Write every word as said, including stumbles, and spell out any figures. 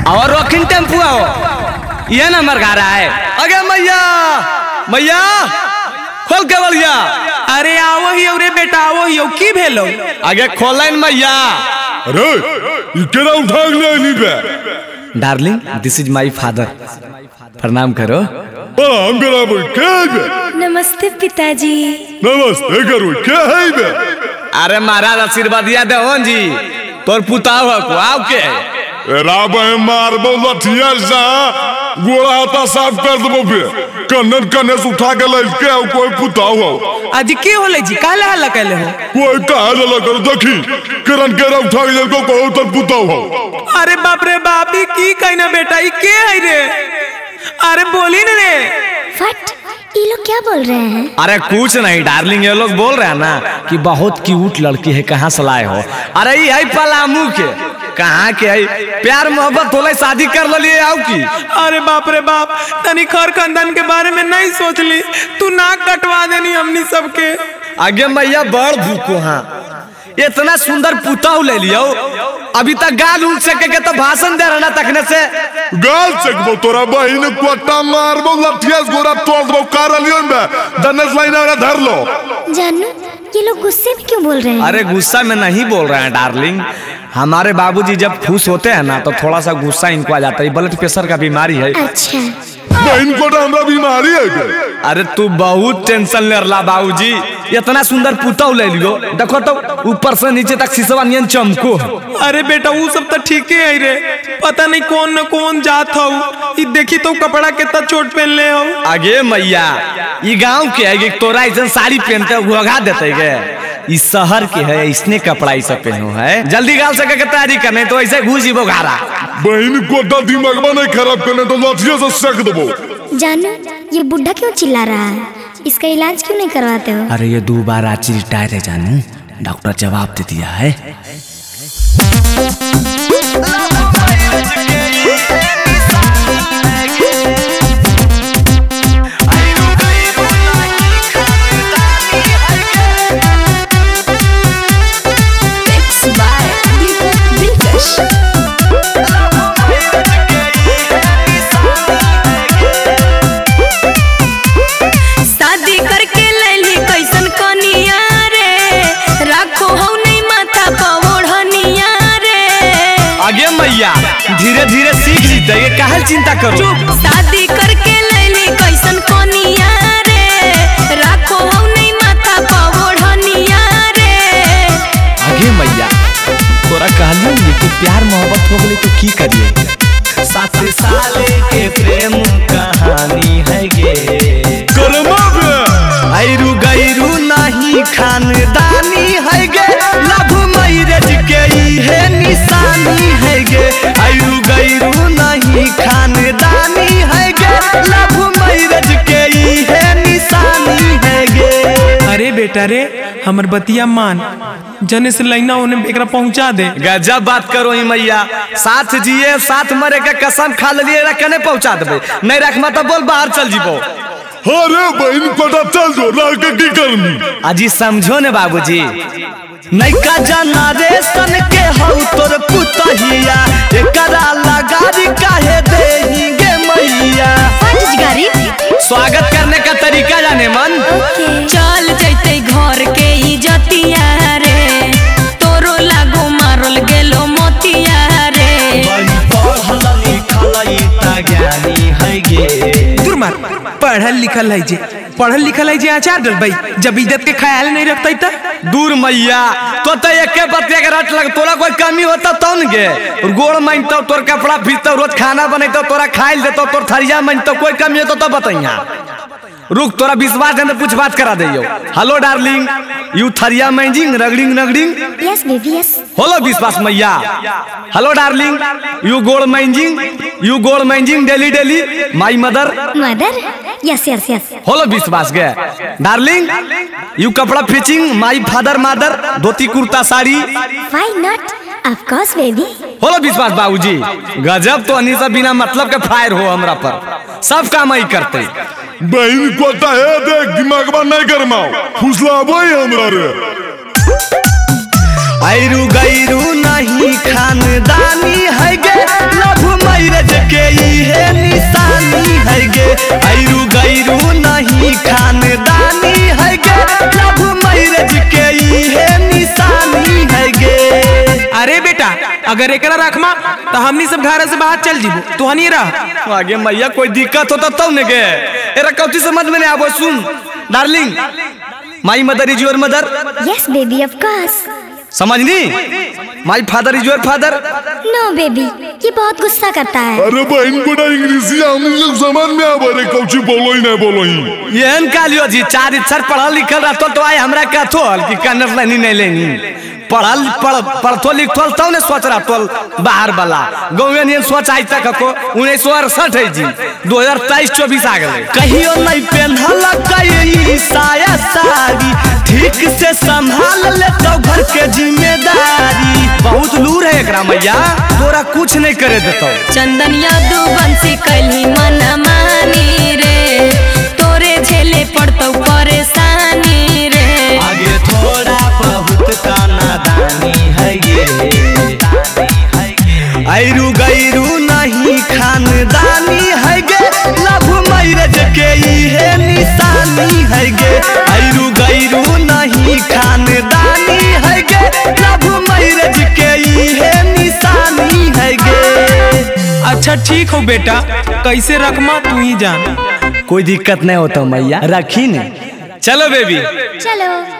और rocking tempo आओ, ये नंबर गा रहा है। अगे मैया मैया खोल के बलिया। अरे आओ ही रे बेटा आओ ही की भेलो। आगे खोलाइन मैया। अरे ये केरा उठा ले नी बे। Darling this is my father, प्रणाम करो। प्रणाम करा भाई, क्या है बे? नमस्ते पिताजी। नमस्ते करो, क्या है बे? अरे महाराज आशीर्वाद दिया दे जी, तोर पुताव को आओ के राबे मारबो लठिया सा गोड़ा हाथा साफ कर दबो बे। कन्नन कन्ने से उठा के ले के कोई पुताव हो। आज के होले जी काला हल्ला कहले हो। कोई काहे लगा कर देखी करन केरा उठा के को को तर पुताव हो। अरे बाप रे बाप ई की कहना बेटा ई के है रे। अरे बोली न रे। फट ये लोग क्या बोल रहे हैं? अरे कुछ नहीं डार्लिंग, ये लोग बोल रहे हैं ना कि बहुत क्यूट लड़की है, कहाँ से लाए हो। अरे ये है पलामू के, कहाँ के है, प्यार मोहब्बत होले शादी कर लिए आओ की। अरे बाप रे बाप, तनी खर खानदान के बारे में नहीं सोच ली, तू नाक कटवा देनी हमनी सबके। आगे मैया बड़ भूखो हाँ, इतना सुंदर पुताऊ ले लियो, अभी तक गाल उल सके के तो भाषण दे रहना तकने से। गाल सकबो तोरा बहिन कोटा मारबो लठिया गोरा तोड़ दबो कार लियो बे। दनस लाइन वाला धर लो। जानू ये लोग गुस्से में क्यों बोल रहे हैं? अरे गुस्सा में नहीं बोल रहे हैं डार्लिंग, हमारे बाबूजी जब खुश होते हैं ना तो थोड़ा सा गुस्सा इनको आ जाता है, ब्लड प्रेशर का बीमारी है। अच्छा बहन को हमरा बीमारी है। अरे तू बहुत टेंशन ले रहा बाबूजी, इतना सुंदर पुताऊ ले लियो, देखो तो ऊपर से नीचे तक शीशवा नियन चमको। अरे बेटा वो सब तो ठीक है रे, पता नहीं कौन न कौन जात हो। ई देखी तो कपड़ा कितना छोट पहन ले हो। आगे मैया ये गांव के है, तोरा ऐसा साड़ी पहनते भगा देते गे। इस शहर के है, इसने कपड़ा ही सब पहनो है। जल्दी गाल सके के तैयारी करने तो ऐसे घुस ही बोघारा। बहन कोटा दिमाग में नहीं खराब करने तो लाठिया से सेक दबो। जानू ये बुढ़ा क्यों चिल्ला रहा है? इसका इलाज क्यों नहीं करवाते हो? अरे ये दो बार आज रिटायर है जानू, डॉक्टर जवाब दे दिया है। धीरे धीरे सीख जीते, ये काहे चिंता करो। शादी करके लैली कैसन कोनिया रे, राखो हो नहीं माथा पवोढ़निया रे। आगे मैया तोरा कहलियो ये कि प्यार मोहब्बत हो गई तो की करिए। सात साल के प्रेम कहानी है गे, करमा बे आइरू गैरू नहीं खानदानी है गे, लव मैरिज के ही है निशानी है गे। आइरू गैरू नहीं खानदानी है गे, लव मैरिज के ही है निशानी है गे। अरे बेटा रे हमर बतिया मान, जने से लाइना उन्हें एकरा पहुंचा दे। गजब बात करो ही मैया, साथ जिए साथ मरे के कसम खा लिए कने पहुंचा देबे, नहीं रखमा तो बोल बाहर चल जीबो। अरे बहन कोटा चल जो रह के की करनी। अजी समझो ने बाबूजी, नैका जनरेशन के हौ तोर पुतहिया, एकरा लगारी काहे देहिगे मैया। स्वागत करने का तरीका जाने मन। चल जैते घर के इज्जतिया रे, तोरो लागो मारल गेलो मोतिया रे। दूर मार, पढ़ल लिखल है जे, पढ़ल लिखल है जे आचार डल भाई, जब इज्जत के ख्याल नहीं रखता था। दूर मैया तो तो एक बतिया के रट लग, तोरा कोई कमी होता तो न गे, गोड़ मानतो तोर कपड़ा फीचतो, रोज खाना बनैतो, तोरा खाइल देतो, तोर थरिया मानतो, कोई कमी होता तो बताइया। रुक तोरा विश्वास है तो कुछ बात करा दियो। हेलो डार्लिंग, यू थरिया मैजिंग रगड़िंग रगड़िंग। Yes baby yes. Hello Vishwas मैया। हेलो डार्लिंग, यू गोड़ मैजिंग, यू गोड़ मैजिंग daily daily my mother. Mother yes yes yes. Hello Vishwas गे डार्लिंग, यू कपड़ा फिचिंग माय father mother, dhoti kurta sari. Why not, of course baby. Hello Vishwas बाबूजी, गजब तो अनी से बिना मतलब के फायर हो हमरा पर, सब काम ही करते। बहन कोटा है देख दिमाग में नहीं गरमाओ, फुसला भाई हमरा रे। आइरू गैरू नहीं खानदानी है गे, लव अगर एकरा रखमा तो हमनी सब घर से बाहर चल जीबो तू हनी रह। आगे मैया कोई दिक्कत होता तब न गे एरा कौची समझ में नहीं आवो। सुन darling, my mother is your mother. Yes baby of course. समझनी? My father is your father. No baby, ये बहुत गुस्सा करता है। अरे बहन बड़ा इंग्लिश हमनी लोग समझ में आवे रे कौची बोलो ही नहीं बोलो ही। येन कालियो जी चार अक्षर पढ़ल लिखल रहतो तो आए हमरा का थोल कि कन्नड़ लेनी नहीं लेनी। पढ़ल पढ़ पढ़तो लिखल तो ने सोच रहा तो बाहर वाला गाँव ने सोच आज तक को उन्नीस सौ अड़सठ है जी दो हजार तेईस चौबीस आ गए। कहियो नहीं पहनल कई साया साड़ी ठीक से संभाल ले तो घर के जिम्मेदारी। बहुत लूर है एकरा मैया, तोरा कुछ नहीं करे देतो। चंदनिया दू बंसी कली मन मानी रे, तोरे झेले पड़तो परेशानी रे। आगे थोड़ा बहुत कानादानी है ये, ऐरू गैरू नहीं खानदानी है गे, लव मैरिज के ये निशानी है गे। ऐरू गैरू नहीं खानदानी है गे, लव मैरिज के ये निशानी है गे। अच्छा ठीक हो बेटा, कैसे रखमा तू ही जान। कोई दिक्कत नहीं होता मैया, रखी ने। चलो बेबी चलो।